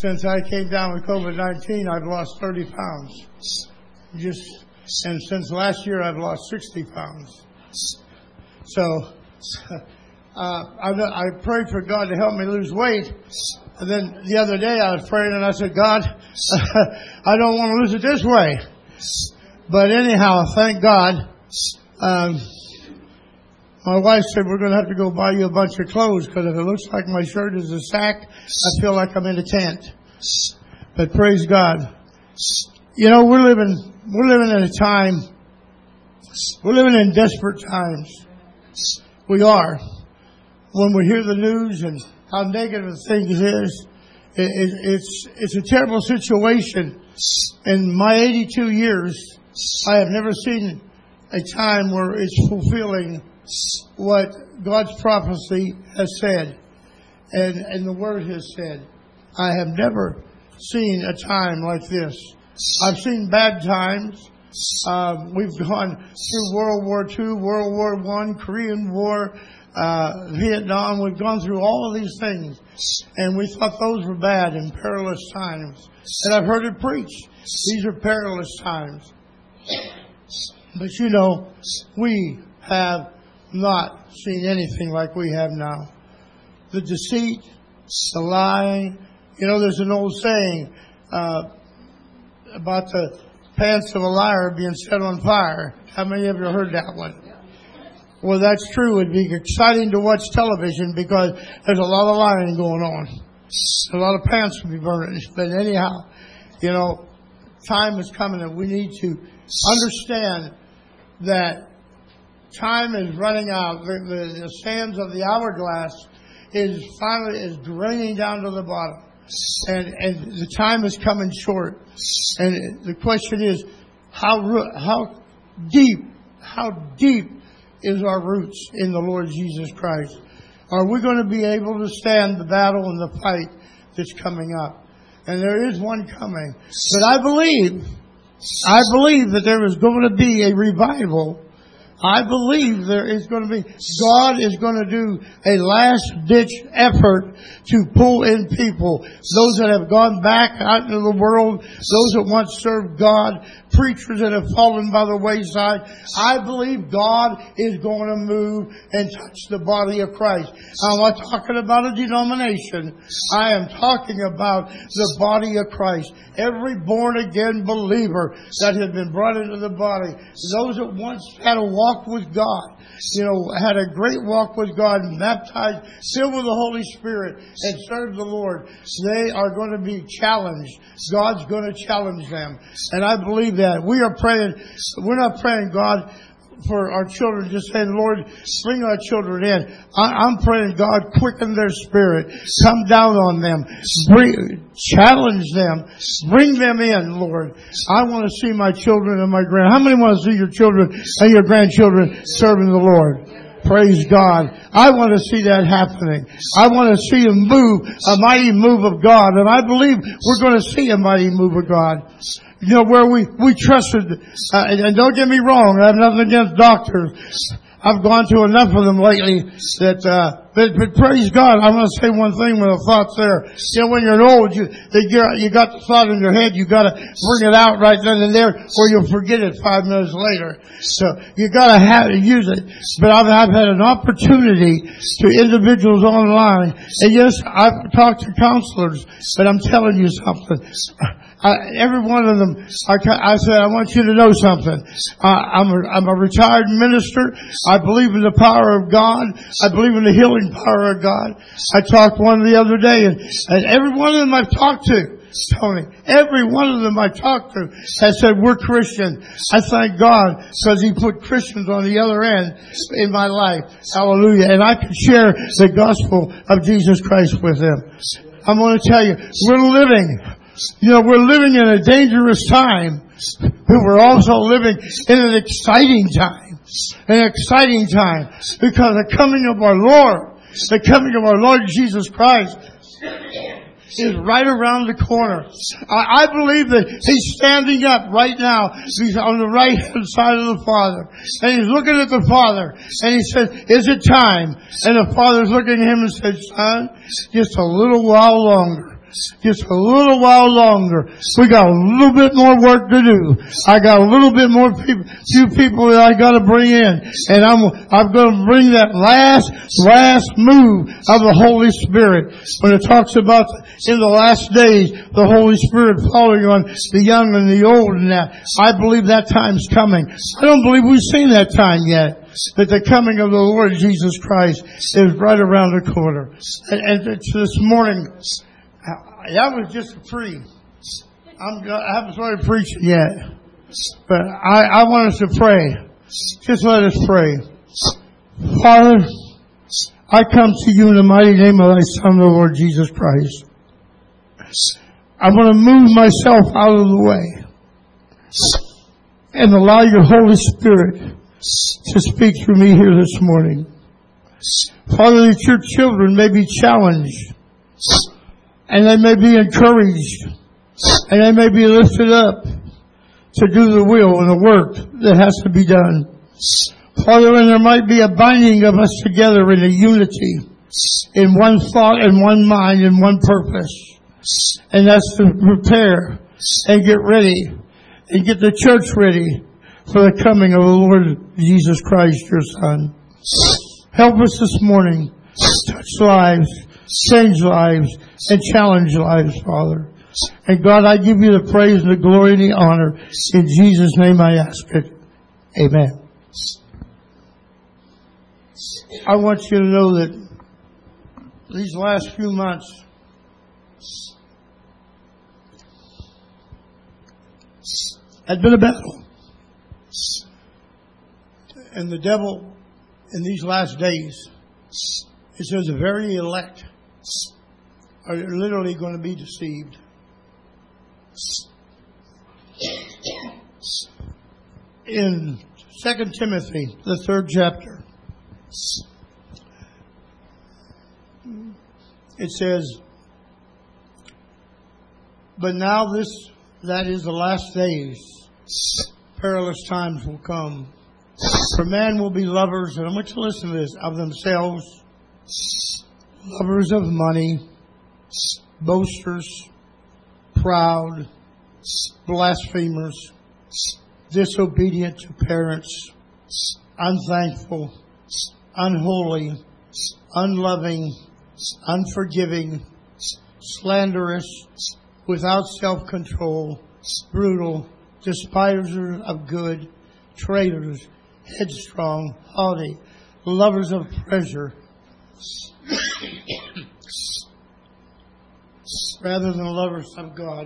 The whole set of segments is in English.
Since I came down with COVID-19, I've lost 30 pounds. And since last year, I've lost 60 pounds. So, I prayed for God to help me lose weight. And then the other day I was praying and I said, God, I don't want to lose it this way. But anyhow, thank God. My wife said, we're going to have to go buy you a bunch of clothes because if it looks like my shirt is a sack, I feel like I'm in a tent. But praise God. You know, we're living in a time, we're living in desperate times. We are. When we hear the news and how negative things is, it's a terrible situation. In my 82 years, I have never seen a time where it's fulfilling what God's prophecy has said and the Word has said. I have never seen a time like this. I've seen bad times. We've gone through World War II, World War I, Korean War, Vietnam. We've gone through all of these things, and we thought those were bad and perilous times. And I've heard it preached. These are perilous times. But you know, we have not seen anything like we have now. The deceit, the lying. You know, there's an old saying about the pants of a liar being set on fire. How many of you have heard that one? Well, that's true. It'd be exciting to watch television because there's a lot of lying going on. A lot of pants will be burning. But anyhow, you know, time is coming and we need to understand that time is running out. The sands of the hourglass is draining down to the bottom. And the time is coming short. And the question is, how deep is our roots in the Lord Jesus Christ? Are we going to be able to stand the battle and the fight that's coming up? And there is one coming. But I believe that there is going to be a revival. I believe there is going to be, God is going to do a last-ditch effort to pull in people. Those that have gone back out into the world, those that once served God, preachers that have fallen by the wayside. I believe God is going to move and touch the body of Christ. I'm not talking about a denomination. I am talking about the body of Christ. Every born-again believer that has been brought into the body. Those that once had a walk with God, you know, had a great walk with God and baptized, filled with the Holy Spirit and served the Lord. They are going to be challenged. God's going to challenge them. And I believe that. We are praying, we're not praying God for our children, just saying, Lord, bring our children in. I'm praying, God, quicken their spirit. Come down on them. Challenge them. Bring them in, Lord. I want to see my children and my how many want to see your children and your grandchildren serving the Lord? Praise God. I want to see that happening. I want to see a move, a mighty move of God. And I believe we're going to see a mighty move of God. You know, where we trusted, and don't get me wrong, I have nothing against doctors. I've gone to enough of them lately that, but praise God, I'm going to say one thing with a thought there. You know, when you're old, you got the thought in your head, you got to bring it out right then and there, or you'll forget it 5 minutes later. So you got to use it. But I've had an opportunity to individuals online, and yes, I've talked to counselors, but I'm telling you something. Every one of them, I said, I want you to know something. I'm a retired minister. I believe in the power of God. I believe in the healing power of God. I talked one the other day, and every one of them I've talked to, Tony, every one of them I talked to has said, we're Christian. I thank God because He put Christians on the other end in my life. Hallelujah. And I can share the gospel of Jesus Christ with them. I'm going to tell you, we're living in a dangerous time, but we're also living in an exciting time. An exciting time because the coming of our Lord Jesus Christ is right around the corner. I believe that He's standing up right now. He's on the right hand side of the Father. And He's looking at the Father. And He says, is it time? And the Father's looking at Him and says, son, just a little while longer. Just a little while longer. We got a little bit more work to do. I got a little bit more few people that I got to bring in. And I'm going to bring that last move of the Holy Spirit. When it talks about in the last days, the Holy Spirit falling on the young and the old and that. I believe that time's coming. I don't believe we've seen that time yet. That the coming of the Lord Jesus Christ is right around the corner. And this morning, that was just a free. I haven't started preaching yet. But I want us to pray. Just let us pray. Father, I come to you in the mighty name of thy Son, the Lord Jesus Christ. I'm going to move myself out of the way and allow your Holy Spirit to speak through me here this morning. Father, that your children may be challenged and they may be encouraged and they may be lifted up to do the will and the work that has to be done. Father, and there might be a binding of us together in a unity, in one thought and one mind and one purpose. And that's to prepare and get ready and get the church ready for the coming of the Lord Jesus Christ, your Son. Help us this morning. Touch lives, change lives, and challenge lives, Father. And God, I give you the praise and the glory and the honor. In Jesus' name I ask it. Amen. I want you to know that these last few months, had been a battle. And the devil, in these last days, it says the very elect are literally going to be deceived. In 2 Timothy, the 3rd chapter, it says, but now that is the last days, perilous times will come. For man will be lovers, and I want you to listen to this, of themselves, lovers of money, boasters, proud, blasphemers, disobedient to parents, unthankful, unholy, unloving, unforgiving, slanderous, without self-control, brutal, despisers of good, traitors, headstrong, haughty, lovers of pleasure rather than lovers of God.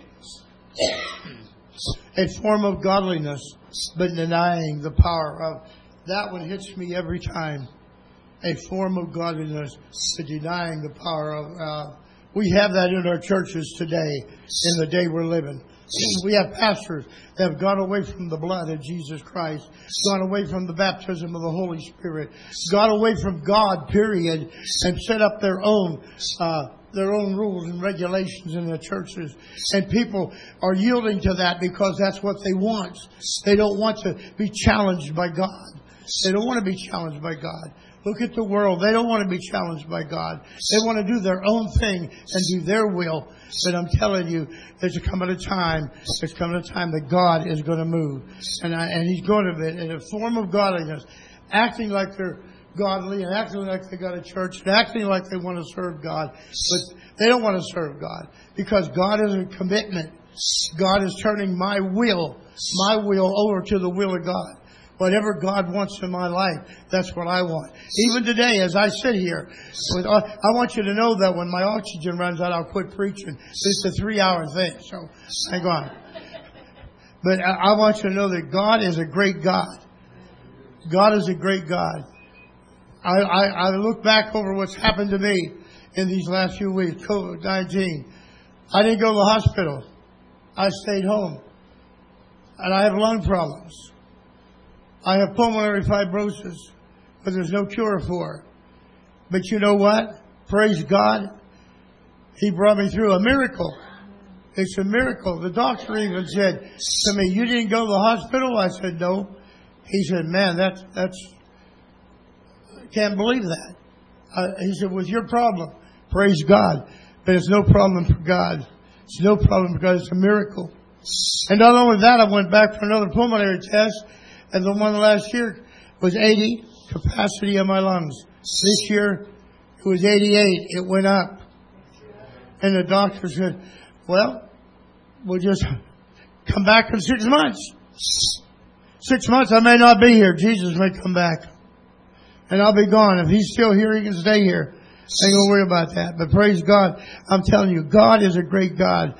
A form of godliness, but denying the power of. That one hits me every time. A form of godliness, but denying the power of. We have that in our churches today, in the day we're living. We have pastors that have gone away from the blood of Jesus Christ, gone away from the baptism of the Holy Spirit, gone away from God, period, and set up their own rules and regulations in the churches. And people are yielding to that because that's what they want. They don't want to be challenged by God. They don't want to be challenged by God. Look at the world. They don't want to be challenged by God. They want to do their own thing and do their will. But I'm telling you, there's coming a time that God is going to move. And He's going to be in a form of godliness, acting like they're godly and acting like they got a church and acting like they want to serve God. But they don't want to serve God because God is a commitment. God is turning my will over to the will of God. Whatever God wants in my life, that's what I want. Even today, as I sit here, I want you to know that when my oxygen runs out, I'll quit preaching. It's a 3-hour thing, so hang on. But I want you to know that God is a great God. God is a great God. I look back over what's happened to me in these last few weeks, COVID-19. I didn't go to the hospital. I stayed home. And I have lung problems. I have pulmonary fibrosis, but there's no cure for it. But you know what? Praise God. He brought me through a miracle. It's a miracle. The doctor even said to me, "You didn't go to the hospital?" I said, "No." He said, "Man, that's I can't believe that." He said, "With your problem, praise God." But it's no problem for God. It's no problem because it's a miracle. And not only that, I went back for another pulmonary test, and the one last year was 80 capacity of my lungs. This year it was 88. It went up. And the doctor said, well, we'll just come back in 6 months. 6 months I may not be here. Jesus may come back. And I'll be gone. If He's still here, He can stay here. I ain't going to worry about that. But praise God. I'm telling you, God is a great God.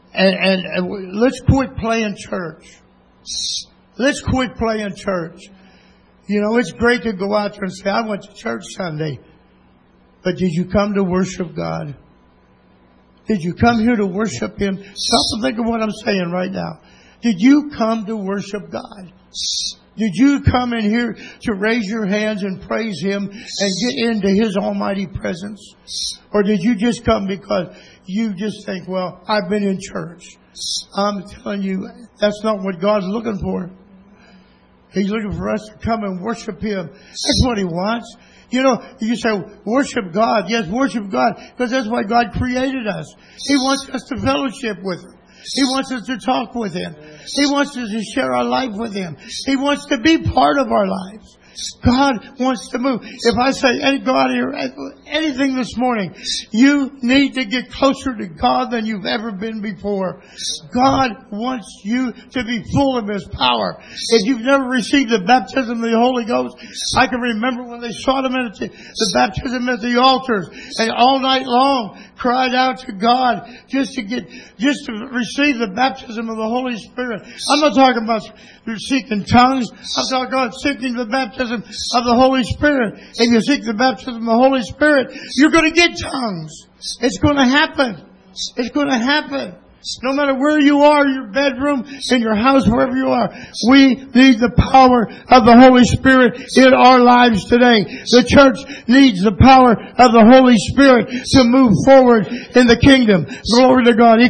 And let's quit playing church. Let's quit playing church. You know, it's great to go out there and say, I went to church Sunday. But did you come to worship God? Did you come here to worship Him? Stop and think of what I'm saying right now. Did you come to worship God? Did you come in here to raise your hands and praise Him and get into His almighty presence? Or did you just come because you just think, well, I've been in church? I'm telling you, that's not what God's looking for. He's looking for us to come and worship Him. That's what He wants. You know, you say, worship God. Yes, worship God, because that's why God created us. He wants us to fellowship with Him. He wants us to talk with Him. He wants us to share our life with Him. He wants to be part of our lives. God wants to move. If I say, go out here, anything this morning, you need to get closer to God than you've ever been before. God wants you to be full of His power. If you've never received the baptism of the Holy Ghost, I can remember when they sought Him at the baptism at the altars, and all night long cried out to God just to receive the baptism of the Holy Spirit. I'm not talking about seeking tongues. I'm talking about seeking the baptism of the Holy Spirit. If you seek the baptism of the Holy Spirit, you're going to get tongues. It's going to happen. It's going to happen. No matter where you are, your bedroom, in your house, wherever you are, we need the power of the Holy Spirit in our lives today. The church needs the power of the Holy Spirit to move forward in the kingdom. Glory to God.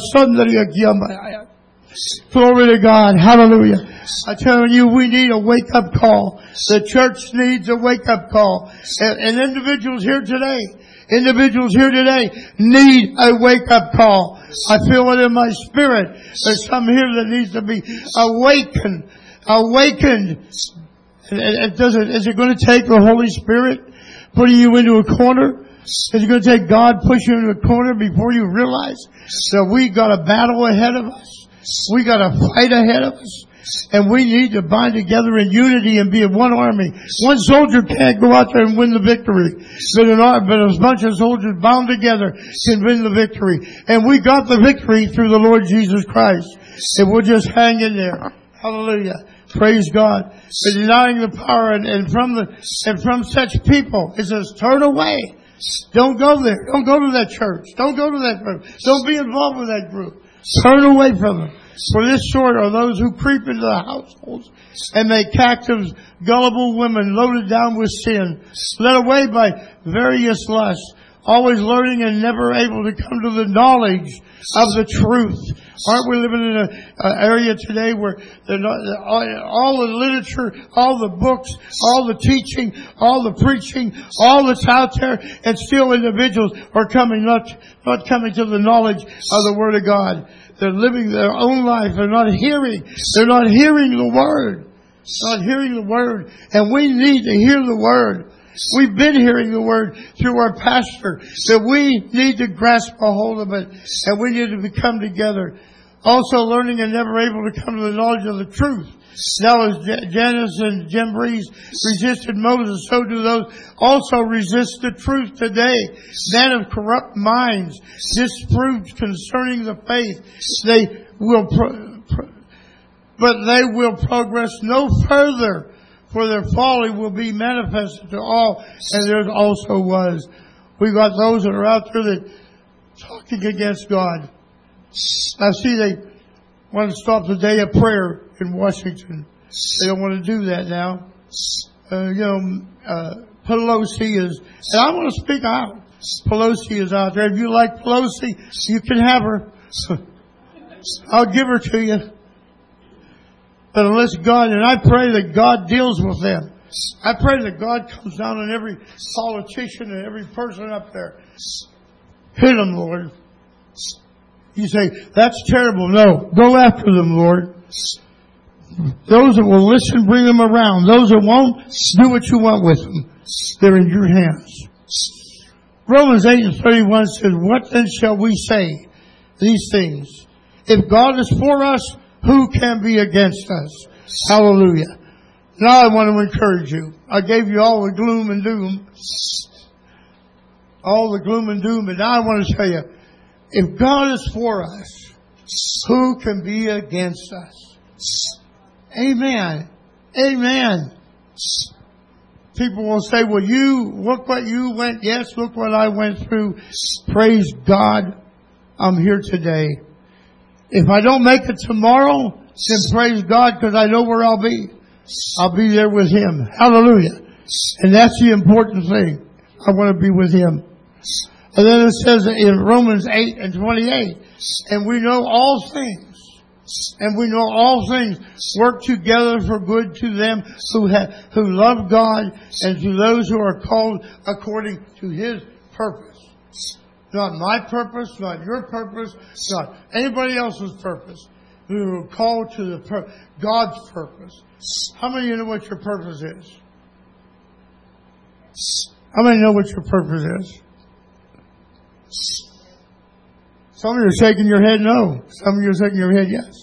Glory to God. Hallelujah. I'm telling you, we need a wake-up call. The church needs a wake-up call. And individuals here today need a wake-up call. I feel it in my spirit. There's some here that needs to be awakened. Is it going to take the Holy Spirit putting you into a corner? Is it going to take God pushing you into a corner before you realize that we got a battle ahead of us? We got a fight ahead of us. And we need to bind together in unity and be in one army. One soldier can't go out there and win the victory. But a bunch of soldiers bound together can win the victory. And we got the victory through the Lord Jesus Christ. And we'll just hang in there. Hallelujah. Praise God. But denying the power and from such people, it says, turn away. Don't go there. Don't go to that church. Don't go to that group. Don't be involved with that group. Turn away from them. For this sort are those who creep into the households and make captives gullible women loaded down with sin, led away by various lusts, always learning and never able to come to the knowledge of the truth. Aren't we living in an area today where all the literature, all the books, all the teaching, all the preaching, all that's out there, and still individuals are not coming to the knowledge of the Word of God. They're living their own life. They're not hearing the Word. Not hearing the Word. And we need to hear the Word. We've been hearing the Word through our pastor. That we need to grasp a hold of it. And we need to come together. Also learning and never able to come to the knowledge of the truth. Now as Jannes and Jambres resisted Moses, so do those also resist the truth today. Men of corrupt minds, disproved concerning the faith, they will progress no further, for their folly will be manifested to all, and there also was. We got those that are out there that talking against God. I see they want to stop the day of prayer in Washington. They don't want to do that now. Pelosi is, and I want to speak out. Pelosi is out there. If you like Pelosi, you can have her. I'll give her to you. But unless God, and I pray that God deals with them. I pray that God comes down on every politician and every person up there. Hit them, Lord. You say, that's terrible. No, go after them, Lord. Those that will listen, bring them around. Those that won't, do what you want with them. They're in your hands. Romans 8:31 says, what then shall we say? These things. If God is for us, who can be against us? Hallelujah. Now I want to encourage you. I gave you all the gloom and doom. All the gloom and doom. And now I want to tell you, if God is for us, who can be against us? Amen. Amen. People will say, well, look what you went. Yes, look what I went through. Praise God. I'm here today. If I don't make it tomorrow, then praise God, because I know where I'll be. I'll be there with Him. Hallelujah. And that's the important thing. I want to be with Him. And then it says in Romans 8:28, and we know all things. And we know all things work together for good to them who love God and to those who are called according to His purpose. Not my purpose, not your purpose, not anybody else's purpose. We were called to God's purpose. How many of you know what your purpose is? How many know what your purpose is? Some of you are shaking your head no. Some of you are shaking your head yes.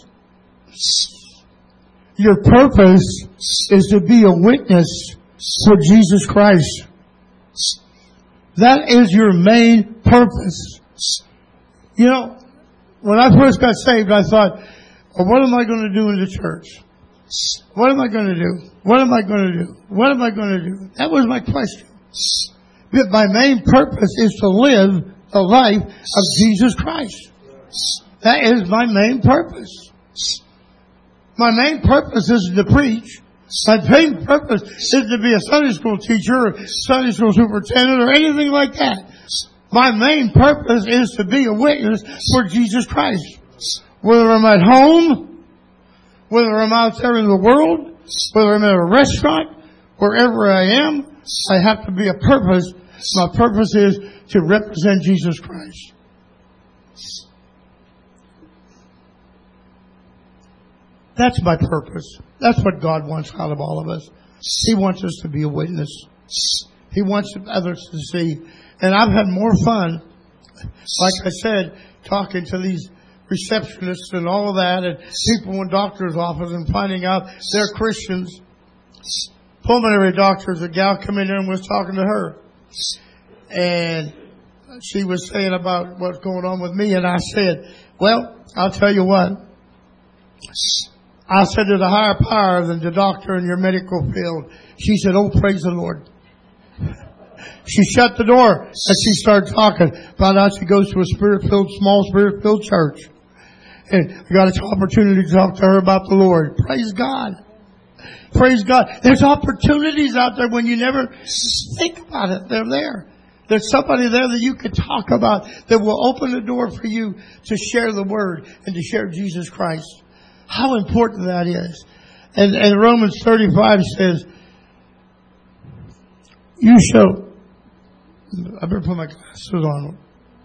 Your purpose is to be a witness for Jesus Christ. That is your main purpose. You know, when I first got saved, I thought, well, what am I going to do in the church? What am I going to do? What am I going to do? What am I going to do? That was my question. But my main purpose is to live the life of Jesus Christ. That is my main purpose. My main purpose isn't to preach. My main purpose isn't to be a Sunday school teacher or Sunday school superintendent or anything like that. My main purpose is to be a witness for Jesus Christ. Whether I'm at home, whether I'm out there in the world, whether I'm at a restaurant, wherever I am, I have to be a purpose. My purpose is to represent Jesus Christ. That's my purpose. That's what God wants out of all of us. He wants us to be a witness. He wants others to see. And I've had more fun, like I said, talking to these receptionists and all of that, and people in doctor's office and finding out they're Christians. Pulmonary doctors, a gal come in there and was talking to her. And she was saying about what's going on with me, and I said, well, I'll tell you what. I said, there's a higher power than the doctor in your medical field. She said, oh, praise the Lord. She shut the door and she started talking about how she goes to a small spirit-filled church. And I got an opportunity to talk to her about the Lord. Praise God. Praise God. There's opportunities out there when you never think about it. They're there. There's somebody there that you could talk about that will open the door for you to share the Word and to share Jesus Christ. How important that is. And Romans 35 says, you shall... I better put my glasses on.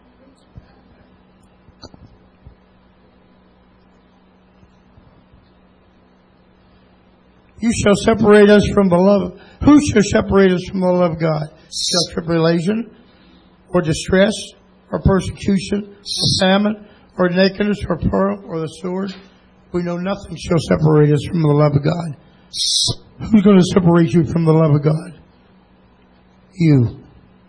You shall separate us from the love. Who shall separate us from the love of God? Shall tribulation, or distress, or persecution, or famine, or nakedness, or peril, or the sword? We know nothing shall separate us from the love of God. Who's going to separate you from the love of God? You.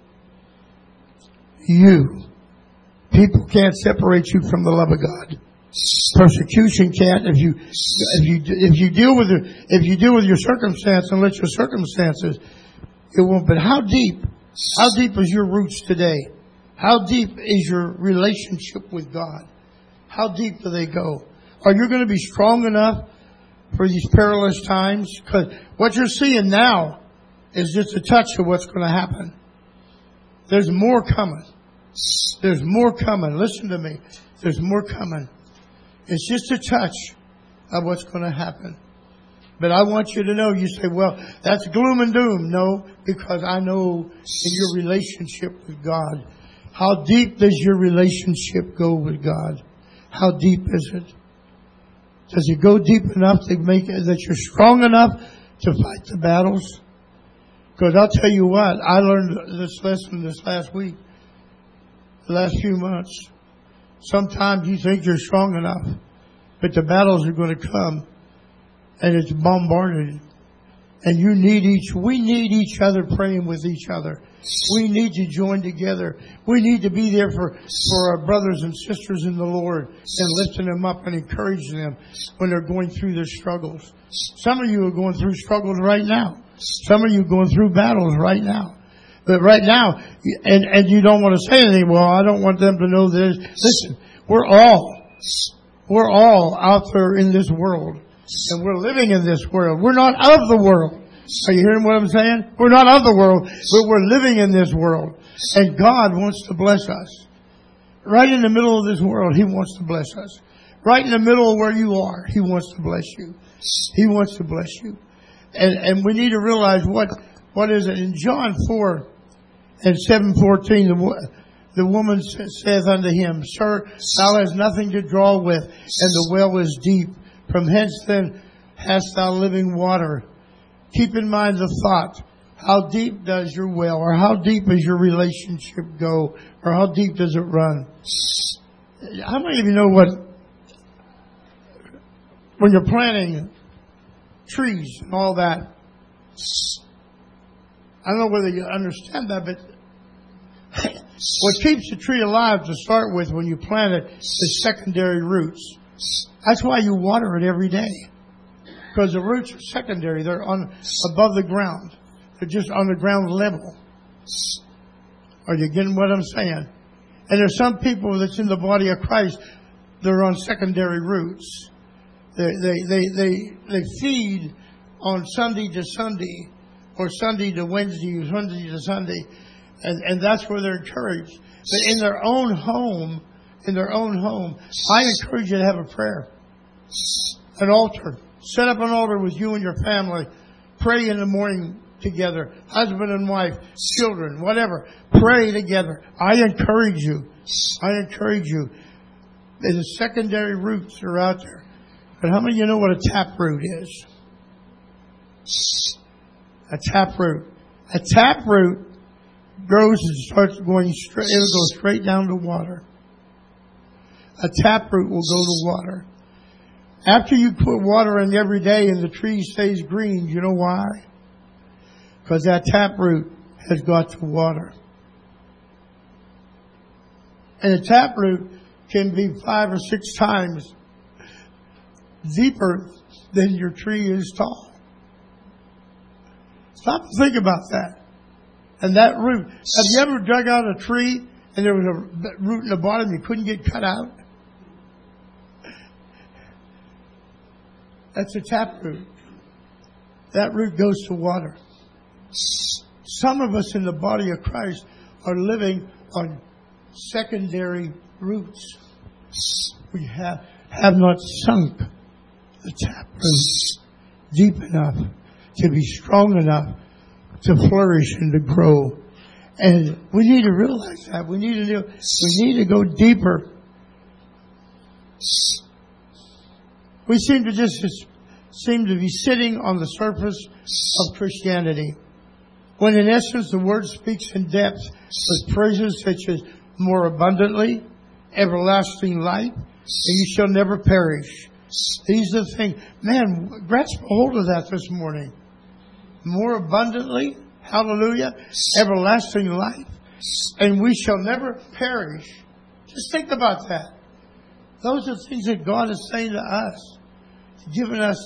You. People can't separate you from the love of God. Persecution can't. If you deal with your circumstance and let your circumstances, it won't. But how deep is your roots today? How deep is your relationship with God? How deep do they go? Are you going to be strong enough for these perilous times? Because what you're seeing now is just a touch of what's going to happen. There's more coming. There's more coming. Listen to me. There's more coming. It's just a touch of what's going to happen. But I want you to know, you say, well, that's gloom and doom. No, because I know in your relationship with God, How deep does your relationship go with God? How deep is it? Does it go deep enough to make it that you're strong enough to fight the battles? Because I'll tell you what, I learned this lesson this last week, the last few months. Sometimes you think you're strong enough, but the battles are going to come, and it's bombarded. And we need each other praying with each other. We need to join together. We need to be there for our brothers and sisters in the Lord and lifting them up and encouraging them when they're going through their struggles. Some of you are going through struggles right now. Some of you are going through battles right now. But right now, and you don't want to say anything, well, I don't want them to know this. Listen, we're all out there in this world. And we're living in this world. We're not of the world. Are you hearing what I'm saying? We're not of the world, but we're living in this world. And God wants to bless us. Right in the middle of this world, He wants to bless us. Right in the middle of where you are, He wants to bless you. He wants to bless you. And we need to realize what is it? In John 4 and 7:14, the woman saith unto him, Sir, thou hast nothing to draw with, and the well is deep. From hence then hast thou living water. Keep in mind the thought. How deep does your well, or how deep does your relationship go, or how deep does it run? How many of you know when you're planting trees and all that? I don't know whether you understand that, but what keeps the tree alive to start with when you plant it is secondary roots. That's why you water it every day. Because the roots are secondary. They're above the ground. They're just on the ground level. Are you getting what I'm saying? And there's some people that's in the body of Christ, they're on secondary roots. They feed on Sunday to Sunday, or Sunday to Wednesday, or Wednesday to Sunday, and that's where they're encouraged. But in their own home, I encourage you to have a prayer. An altar. Set up an altar with you and your family. Pray in the morning together. Husband and wife, children, whatever. Pray together. I encourage you. The secondary roots are out there. But how many of you know what a taproot is? A taproot. A taproot grows and starts going straight. It'll go straight down to water. A taproot will go to water. After you put water in every day and the tree stays green, you know why? Because that taproot has got to water. And a taproot can be 5 or 6 times deeper than your tree is tall. Stop and think about that. And that root. Have you ever dug out a tree and there was a root in the bottom you couldn't get cut out? That's a taproot. That root goes to water. Some of us in the body of Christ are living on secondary roots. We have not sunk the taproot deep enough to be strong enough to flourish and to grow. And we need to realize that. We need to go deeper. We seem to be sitting on the surface of Christianity, when in essence the Word speaks in depth with phrases such as more abundantly, everlasting life, and you shall never perish. These are the things. Man, grasp a hold of that this morning. More abundantly, hallelujah, everlasting life, and we shall never perish. Just think about that. Those are things that God is saying to us, giving us,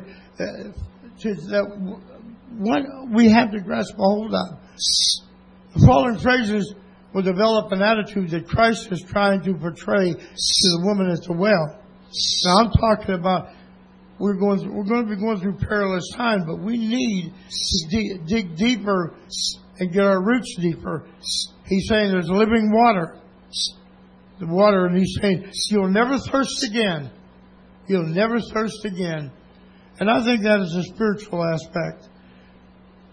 what we have to grasp a hold of. The following phrases will develop an attitude that Christ is trying to portray to the woman at the well. Now, I'm talking about we're going to be going through perilous time, but we need to dig deeper and get our roots deeper. He's saying there's living water. The water, and he's saying, you'll never thirst again. You'll never thirst again. And I think that is a spiritual aspect.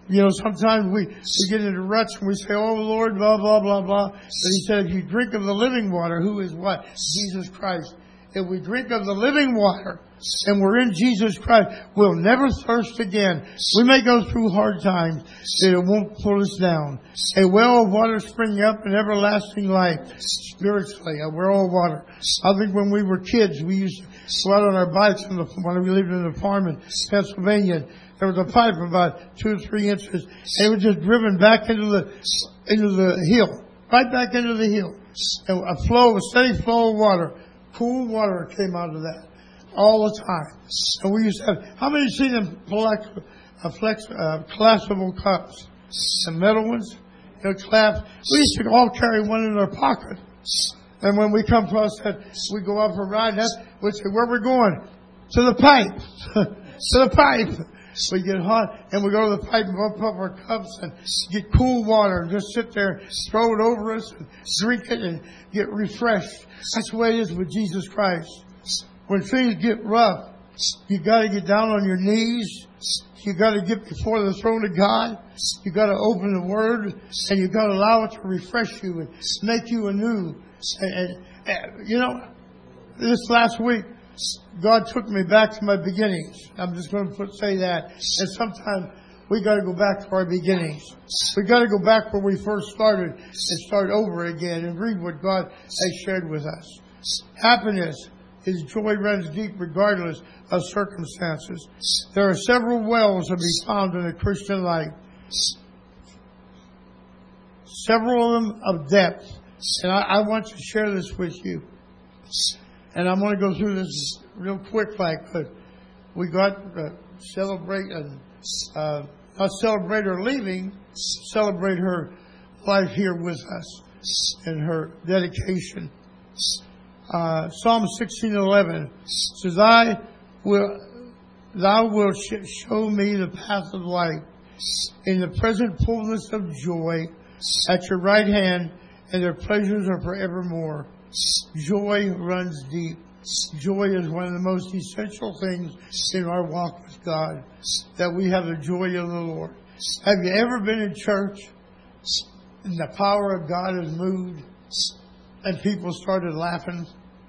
You know, sometimes we get into ruts and we say, oh Lord, blah, blah, blah, blah. But He said, if you drink of the living water, who is what? Jesus Christ. If we drink of the living water and we're in Jesus Christ, we'll never thirst again. We may go through hard times, but it won't pull us down. A well of water springing up in everlasting life, spiritually, a well of water. I think when we were kids, we used to go out on our bikes when we lived in the farm in Pennsylvania. There was a pipe about 2 or 3 inches. And it was just driven back into the hill, right back into the hill. And a steady flow of water. Cool water came out of that all the time. And we used to have, how many see them collapsible cups? The metal ones? You know, collapse. We used to all carry one in our pocket. And when we come across that, we go out for a ride. We'd say, where we're going? To the pipe. To the pipe. We get hot and we go to the pipe and open up our cups and get cool water and just sit there, throw it over us and drink it and get refreshed. That's the way it is with Jesus Christ. When things get rough, you got to get down on your knees. You got to get before the throne of God. You got to open the Word and you got to allow it to refresh you and make you anew. And you know, this last week, God took me back to my beginnings. I'm just going to say that. And sometimes we got to go back to our beginnings. We got to go back where we first started and start over again and read what God has shared with us. Happiness, His joy runs deep regardless of circumstances. There are several wells to be found in a Christian life. Several of them of depth. And I want to share this with you. And I'm going to go through this real quick like, but we got to celebrate and not celebrate her leaving, celebrate her life here with us and her dedication. Psalm 16:11 says, Thou wilt show me the path of life in the present fullness of joy at your right hand, and their pleasures are forevermore. Joy runs deep. Joy is one of the most essential things in our walk with God, that we have the joy of the Lord. Have you ever been in church and the power of God has moved and people started laughing?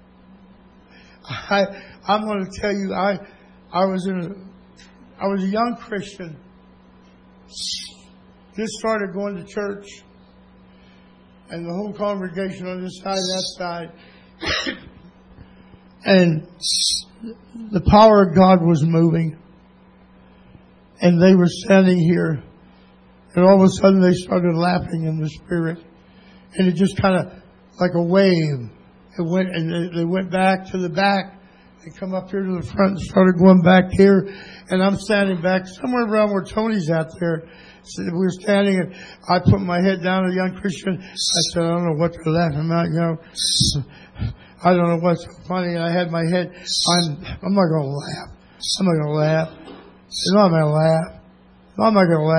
I'm going to tell you, I was a young Christian, just started going to church, and the whole congregation on this side, that side. And the power of God was moving. And they were standing here. And all of a sudden they started laughing in the Spirit. And it just kind of like a wave. It went, and they went back to the back. They come up here to the front and started going back here. And I'm standing back somewhere around where Tony's at there. So we were standing, and I put my head down, a young Christian. I said, I don't know what they're laughing about, you know. I don't know what's so funny. And I had my head, I'm not going to laugh. I'm not going to laugh. I'm not going to laugh. I'm not going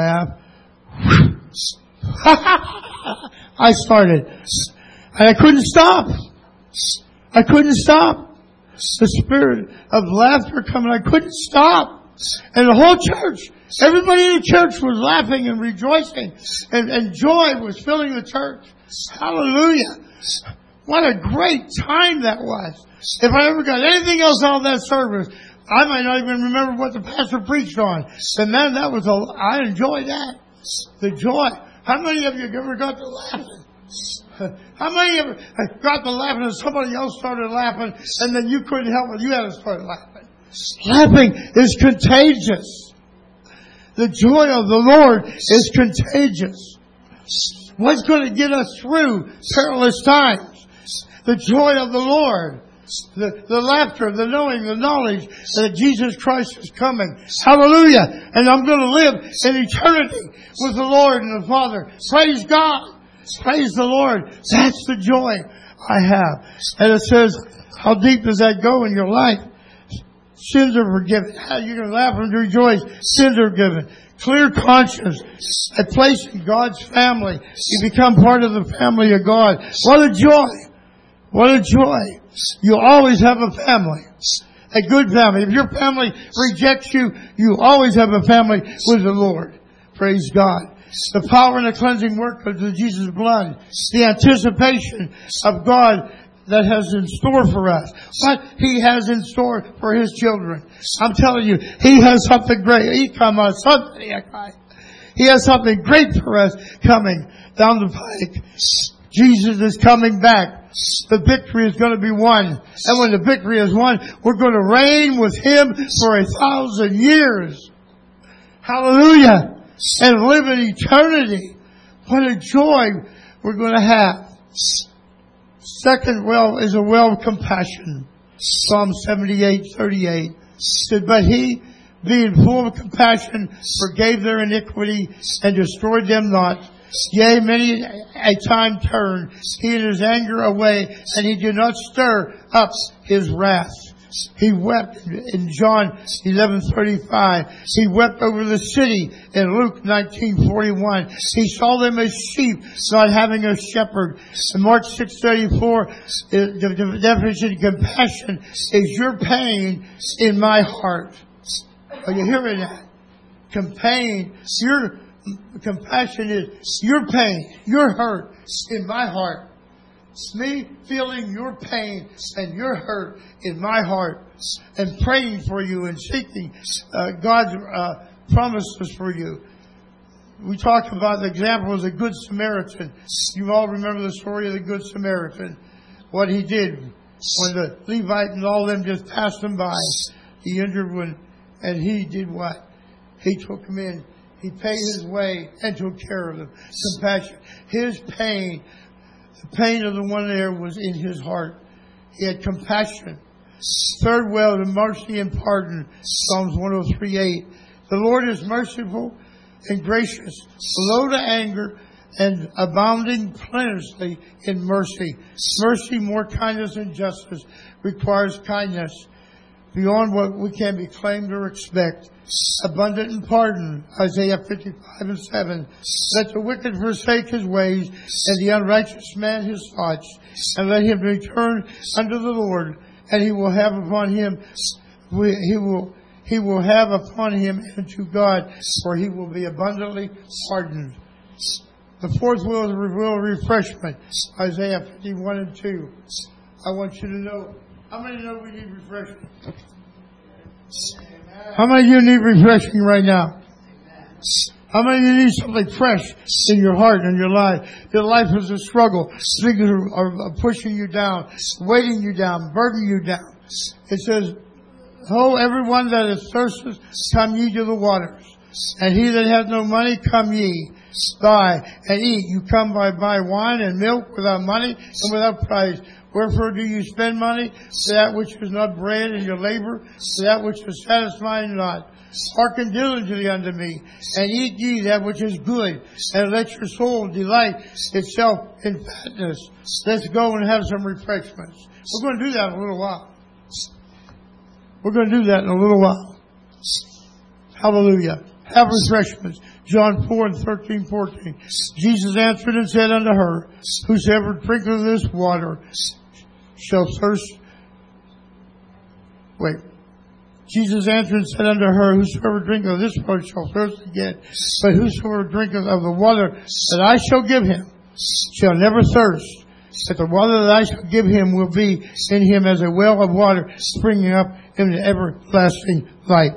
to laugh. I started. And I couldn't stop. I couldn't stop. The spirit of laughter coming. I couldn't stop. And the whole church, everybody in the church was laughing and rejoicing. And joy was filling the church. Hallelujah. What a great time that was. If I ever got anything else out of that service, I might not even remember what the pastor preached on. And man, I enjoyed that. The joy. How many of you ever got to laughing? How many of you got to laughing and somebody else started laughing and then you couldn't help it? You had to start laughing. Laughing is contagious. The joy of the Lord is contagious. What's going to get us through perilous times? The joy of the Lord. The laughter, the knowing, the knowledge that Jesus Christ is coming. Hallelujah. And I'm going to live in eternity with the Lord and the Father. Praise God. Praise the Lord. That's the joy I have. And it says, how deep does that go in your life? Sins are forgiven. You're going to laugh and rejoice. Sins are forgiven. Clear conscience. A place in God's family. You become part of the family of God. What a joy. What a joy. You always have a family. A good family. If your family rejects you, you always have a family with the Lord. Praise God. The power and the cleansing work of Jesus' blood. The anticipation of God that has in store for us. What He has in store for His children. I'm telling you, He has something great. He has something great for us coming down the pike. Jesus is coming back. The victory is going to be won. And when the victory is won, we're going to reign with Him for 1,000 years. Hallelujah. And live in eternity. What a joy we're going to have. Second well is a well of compassion. Psalm 78:38 said, but He, being full of compassion, forgave their iniquity and destroyed them not. Yea, many a time turned He in His anger away, and He did not stir up His wrath. He wept in John 11:35. He wept over the city in Luke 19:41. He saw them as sheep, not having a shepherd. In Mark 6:34, the definition of compassion is your pain in my heart. Are you hearing that? Compassion is your pain, your hurt in my heart. It's me feeling your pain and your hurt in my heart and praying for you and seeking God's promises for you. We talked about the example of the Good Samaritan. You all remember the story of the Good Samaritan. What he did when the Levite and all them just passed him by. He injured one, and he did what? He took him in. He paid his way and took care of them. Compassion. His pain, the pain of the one there was in his heart. He had compassion. Third well, the mercy and pardon. Psalms 103:8. The Lord is merciful and gracious, slow to anger, and abounding plentifully in mercy. Mercy, more kindness and justice, requires kindness beyond what we can be claimed or expect. Abundant in pardon, Isaiah 55:7. Let the wicked forsake his ways, and the unrighteous man his thoughts, and let him return unto the Lord, and He will have upon him. He will have upon him and to God, for He will be abundantly pardoned. The fourth will is a will of refreshment, Isaiah 51:2. I want you to know. How many know we need refreshment? How many of you need refreshing right now? How many of you need something fresh in your heart and your life? Your life is a struggle. Things are pushing you down, weighting you down, burdening you down. It says, "Ho, everyone that is thirsty, come ye to the waters. And he that hath no money, come ye, buy and eat. You come buy wine and milk without money and without price. Wherefore do you spend money for that which is not bread, and your labor for that which is satisfying not? Hearken diligently unto me, and eat ye that which is good, and let your soul delight itself in fatness." Let's go and have some refreshments. We're going to do that in a little while. We're going to do that in a little while. Hallelujah. Have refreshments. John 4:13-14. Jesus answered and said unto her, "Whosoever drinketh of this water shall thirst." Jesus answered and said unto her, "Whosoever drinketh of this water shall thirst again. But whosoever drinketh of the water that I shall give him shall never thirst. But the water that I shall give him will be in him as a well of water springing up into everlasting life."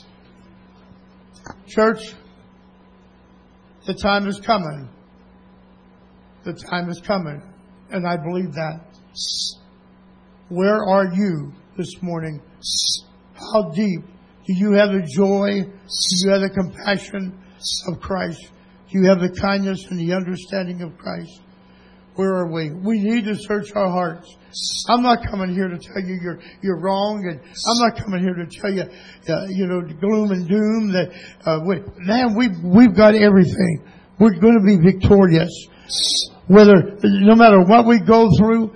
Church, the time is coming. The time is coming. And I believe that. Where are you this morning? How deep? Do you have the joy? Do you have the compassion of Christ? Do you have the kindness and the understanding of Christ? Where are we? We need to search our hearts. I'm not coming here to tell you you're wrong, and I'm not coming here to tell you, gloom and doom. That we've got everything. We're going to be victorious. No matter what we go through,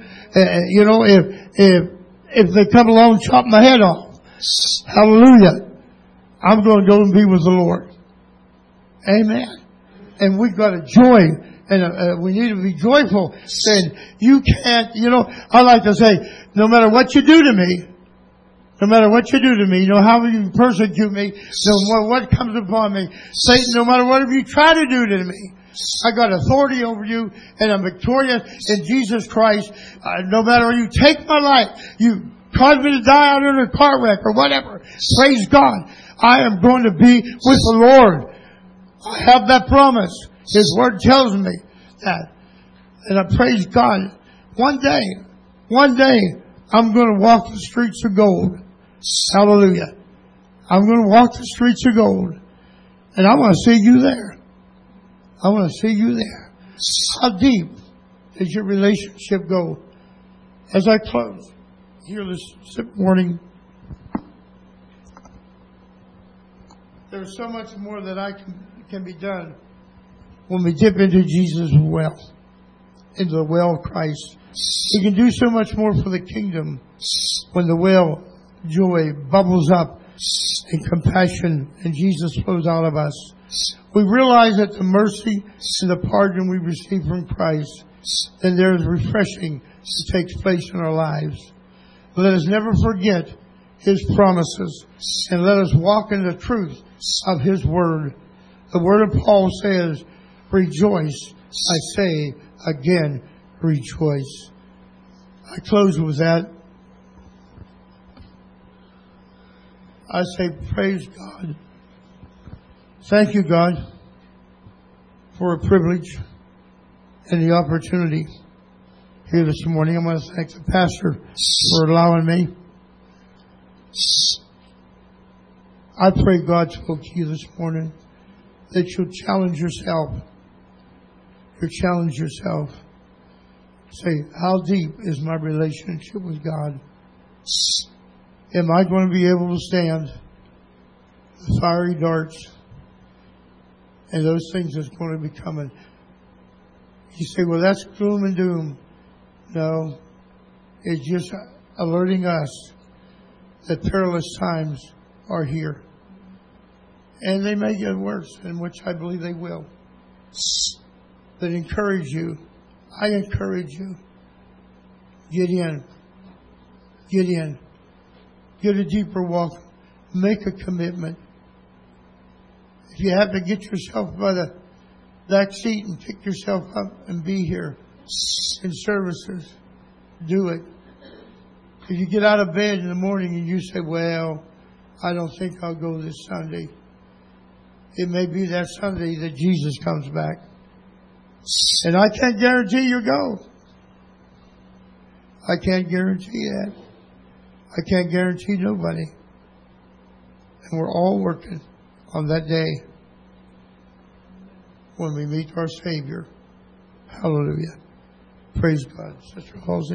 if they come along and chop my head off, hallelujah, I'm going to go and be with the Lord. Amen. And we've got a joy. And we need to be joyful. And you can't, I like to say, no matter what you do to me, no matter what you do to me, no how you persecute me, no matter what comes upon me, Satan, no matter whatever you try to do to me, I got authority over you, and I'm victorious in Jesus Christ. No matter you take my life, you cause me to die out in a car wreck or whatever. Praise God. I am going to be with the Lord. I have that promise. His Word tells me that. And I praise God. One day, I'm going to walk the streets of gold. Hallelujah. I'm going to walk the streets of gold. And I want to see you there. I want to see you there. How deep does your relationship go? As I close here this morning, there's so much more that can be done when we dip into Jesus' well, into the well of Christ. We can do so much more for the kingdom when the well, joy, bubbles up and compassion and Jesus flows out of us. We realize that the mercy and the pardon we receive from Christ, then there is refreshing that takes place in our lives. Let us never forget His promises, and let us walk in the truth of His Word. The Word of Paul says, rejoice, I say again, rejoice. I close with that. I say, praise God. Thank you, God, for a privilege and the opportunity here this morning. I want to thank the pastor for allowing me. I pray God spoke to you this morning that you'll challenge yourself. You'll challenge yourself. Say, how deep is my relationship with God? Am I going to be able to stand the fiery darts and those things that's going to be coming? You say, well, that's gloom and doom. No, it's just alerting us that perilous times are here. And they may get worse, in which I believe they will. But encourage you. I encourage you. Get in. Get in. Get a deeper walk. Make a commitment. If you have to get yourself by the back seat and pick yourself up and be here in services, do it. If you get out of bed in the morning and you say, well, I don't think I'll go this Sunday, it may be that Sunday that Jesus comes back. And I can't guarantee you'll go. I can't guarantee that. I can't guarantee nobody. And we're all working on that day when we meet our Savior. Hallelujah. Praise God. Sister Halsey.